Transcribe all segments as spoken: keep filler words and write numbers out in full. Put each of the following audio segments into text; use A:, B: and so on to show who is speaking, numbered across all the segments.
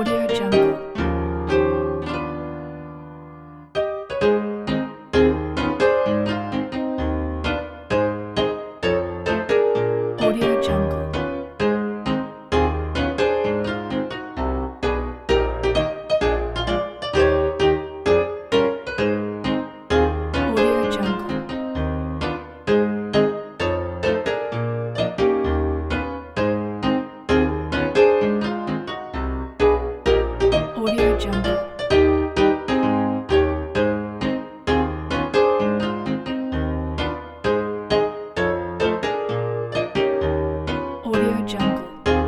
A: Audio Jungle. Audio Jungle. Audio Jungle. Audio Jungle. Audio Jungle.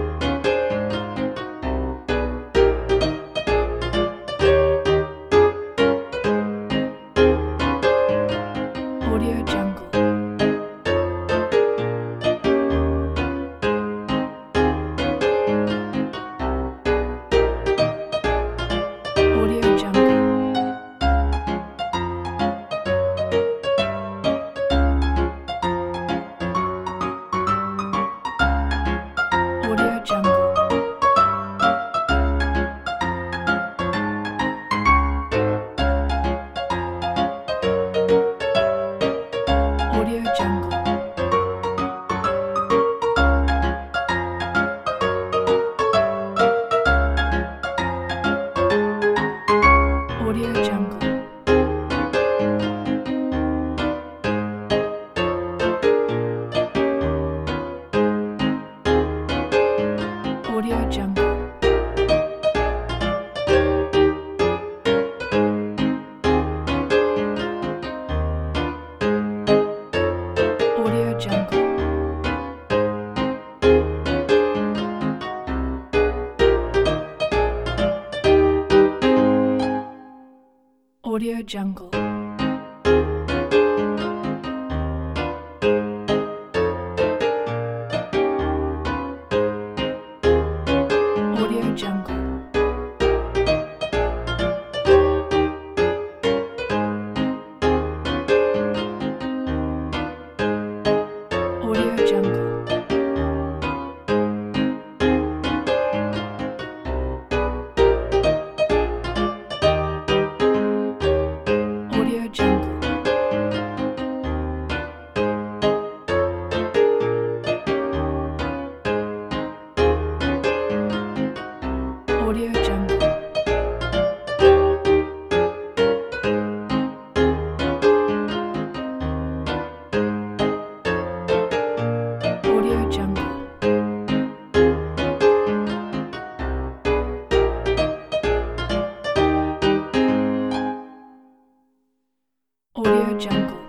A: Audio Jungle. Audio Jungle. Audio Jungle. Audio Jungle. Audio Jungle. Audio Jungle. Audio Jungle. Audio Jungle. Audio Jungle. Audio Jungle. Audio Jungle. Audio Jungle. Audio Jungle. Audio Jungle.